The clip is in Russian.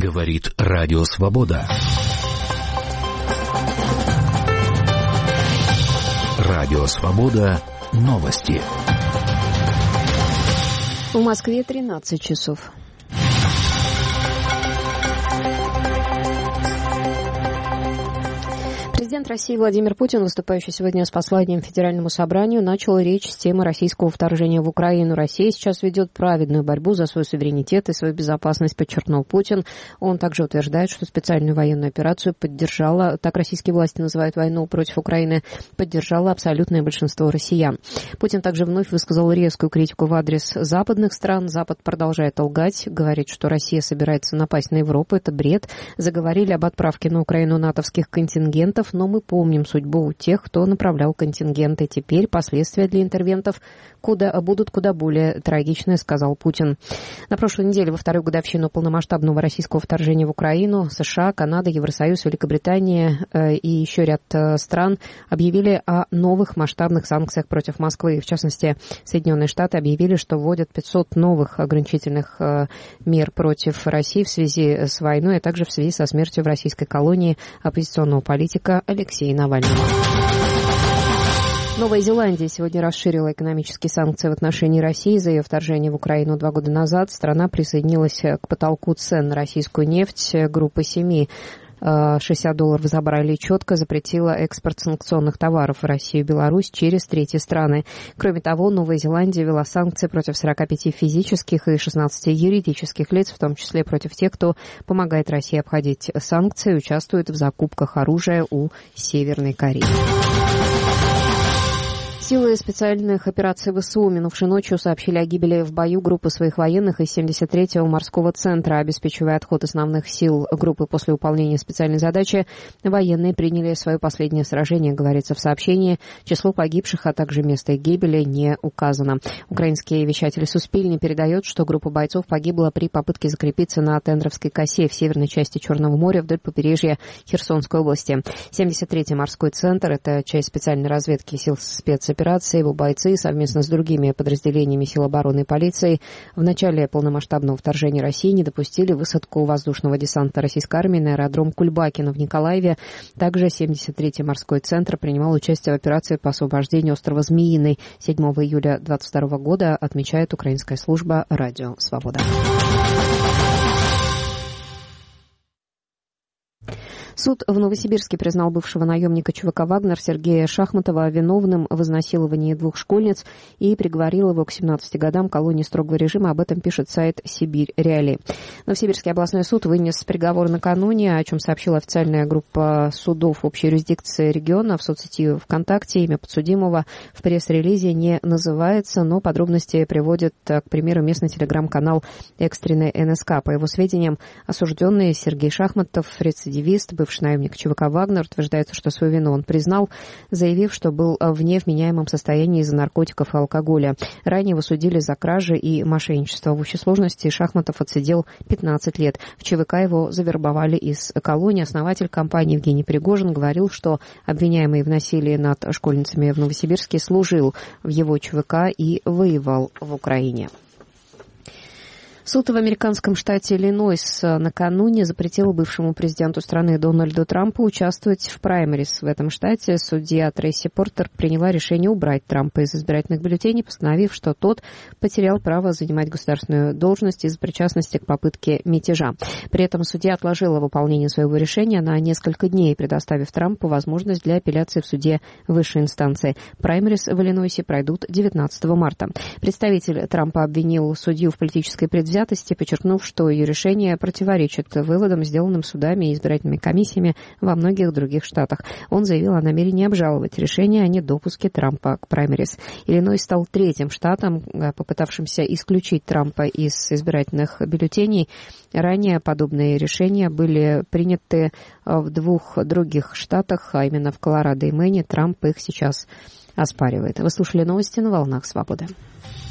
Говорит Радио Свобода. Радио Свобода. Новости. В Москве 13 часов. Президент России Владимир Путин, выступающий сегодня с посланием Федеральному собранию, начал речь с темы российского вторжения в Украину. Россия сейчас ведет праведную борьбу за свой суверенитет и свою безопасность, подчеркнул Путин. Он также утверждает, что специальную военную операцию поддержала, так российские власти называют войну против Украины, поддержало абсолютное большинство россиян. Путин также вновь высказал резкую критику в адрес западных стран. Запад продолжает лгать, говорит, что Россия собирается напасть на Европу. Это бред. Заговорили об отправке на Украину натовских контингентов, но мы помним судьбу тех, кто направлял контингенты. Теперь последствия для интервентов будут куда более трагичны, сказал Путин. На прошлой неделе, во вторую годовщину полномасштабного российского вторжения в Украину, США, Канада, Евросоюз, Великобритания и еще ряд стран объявили о новых масштабных санкциях против Москвы. В частности, Соединенные Штаты объявили, что вводят 500 новых ограничительных мер против России в связи с войной, а также в связи со смертью в российской колонии оппозиционного политика Алексея Навального. Новая Зеландия сегодня расширила экономические санкции в отношении России за ее вторжение в Украину 2 года назад. Страна присоединилась к потолку цен на российскую нефть. Группа 7 $60 забрали четко, запретила экспорт санкционных товаров в Россию и Беларусь через третьи страны. Кроме того, Новая Зеландия ввела санкции против 45 физических и 16 юридических лиц, в том числе против тех, кто помогает России обходить санкции и участвует в закупках оружия у Северной Кореи. Силы специальных операций ВСУ минувшей ночью сообщили о гибели в бою группы своих военных из 73-го морского центра. Обеспечивая отход основных сил группы после выполнения специальной задачи, военные приняли свое последнее сражение, говорится в сообщении. Число погибших, а также место их гибели не указано. Украинский вещатель Суспильни передает, что группа бойцов погибла при попытке закрепиться на Тендровской косе в северной части Черного моря вдоль побережья Херсонской области. 73-й морской центр – это часть специальной разведки сил спецоперации. Его бойцы совместно с другими подразделениями сил обороны и полиции в начале полномасштабного вторжения России не допустили высадку воздушного десанта российской армии на аэродром Кульбакино в Николаеве. Также 73-й морской центр принимал участие в операции по освобождению острова Змеиный 7 июля 2022 года, отмечает украинская служба «Радио Свобода». Суд в Новосибирске признал бывшего наемника ЧВК «Вагнер» Сергея Шахматова виновным в изнасиловании 2 школьниц и приговорил его к 17 годам колонии строгого режима. Об этом пишет сайт «Сибирь Реалии». Новосибирский областной суд вынес приговор накануне, о чем сообщила официальная группа судов общей юрисдикции региона. В соцсети ВКонтакте имя подсудимого в пресс-релизе не называется, но подробности приводит, к примеру, местный телеграм-канал «Экстренный НСК». По его сведениям, осужденный Сергей Шахматов, рецидивист, бывший наемник ЧВК «Вагнер», утверждается, что свою вину он признал, заявив, что был в невменяемом состоянии из-за наркотиков и алкоголя. Ранее его судили за кражи и мошенничество. В общей сложности Шахматов отсидел 15 лет. В ЧВК его завербовали из колонии. Основатель компании Евгений Пригожин говорил, что обвиняемый в насилии над школьницами в Новосибирске служил в его ЧВК и воевал в Украине. Суд в американском штате Иллинойс накануне запретил бывшему президенту страны Дональду Трампу участвовать в праймерис в этом штате. Судья Трейси Портер приняла решение убрать Трампа из избирательных бюллетеней, постановив, что тот потерял право занимать государственную должность из-за причастности к попытке мятежа. При этом судья отложила выполнение своего решения на несколько дней, предоставив Трампу возможность для апелляции в суде высшей инстанции. Праймерис в Иллинойсе пройдут 19 марта. Представитель Трампа обвинил судью в политической предвзятости, подчеркнув, что ее решение противоречит выводам, сделанным судами и избирательными комиссиями во многих других штатах. Он заявил о намерении обжаловать решение о недопуске Трампа к праймерис. Иллинойс стал 3-м штатом, попытавшимся исключить Трампа из избирательных бюллетеней. Ранее подобные решения были приняты в 2 других штатах, а именно в Колорадо и Мэне. Трамп их сейчас оспаривает. Вы слушали новости на «Волнах Свободы».